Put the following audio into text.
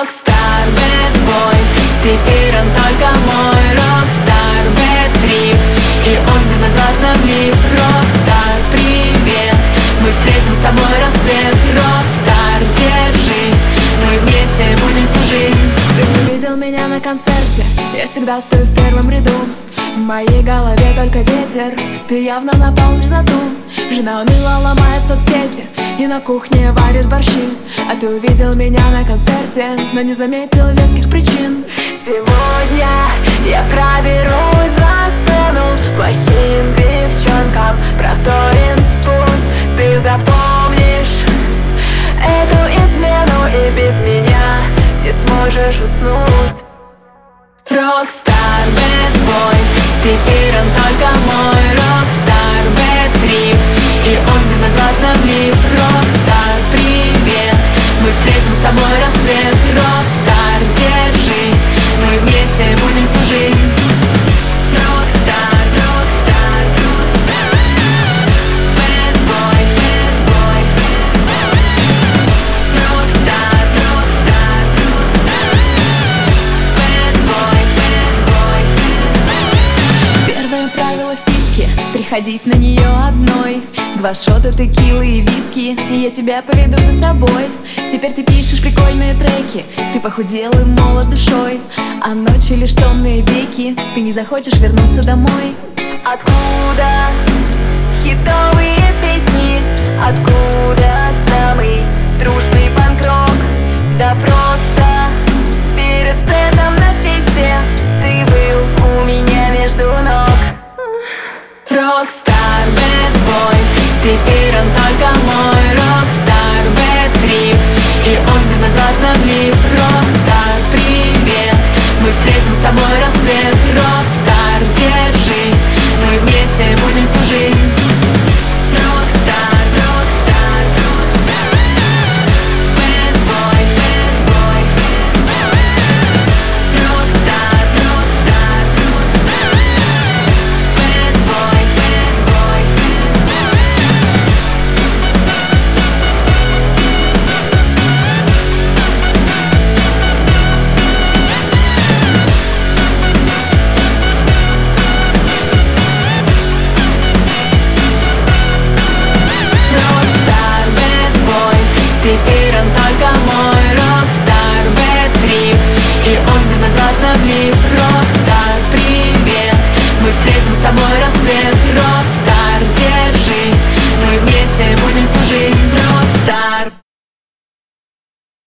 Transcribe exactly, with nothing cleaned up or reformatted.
Рокстар, бэдбой, теперь он только мой. Рокстар, бэдтрип, и он безвозвратно влип. Рокстар, привет, мы встретим с тобой рассвет. Рокстар, держись, мы вместе будем всю жизнь. Ты не видел меня на концерте, я всегда стою в первом ряду. В моей голове только ветер, ты явно напал не на ту. Жена уныло ломает соцсети и на кухне варит борщи. А ты увидел меня на концерте, но не заметил веских причин. Сегодня я проберусь за сцену, плохим девчонкам проторен путь. Ты запомнишь эту измену, и без меня не сможешь уснуть. Рокстар, бэдбой, теперь он только мой. Рокстар, бэдтрип, и он безвозвратно влип. Рокстар, привет, мы встретим с тобой рассвет. Рокстар, держись, мы вместе будем всю жизнь. Рокстар, рокстар, рокстар, бэдбой, бэдбой, рокстар, рокстар, бэдбой, бэдбой. Первое правило вписки — приходить на нее одной. Два шота текилы и виски, и я тебя поведу за собой. Теперь ты пишешь прикольные треки, ты похудел и молод душой. А ночью лишь томные веки, ты не захочешь вернуться домой. Откуда хитовые песни? Откуда самый трушный панк-рок? Да просто перед сетом на фесте ты был у меня между ног. Рокстар, бэдбой, теперь он только мой. Рокстар, бэдтрип, и он безвозвратно влип. Рокстар, привет, мы встретим с тобой рассвет.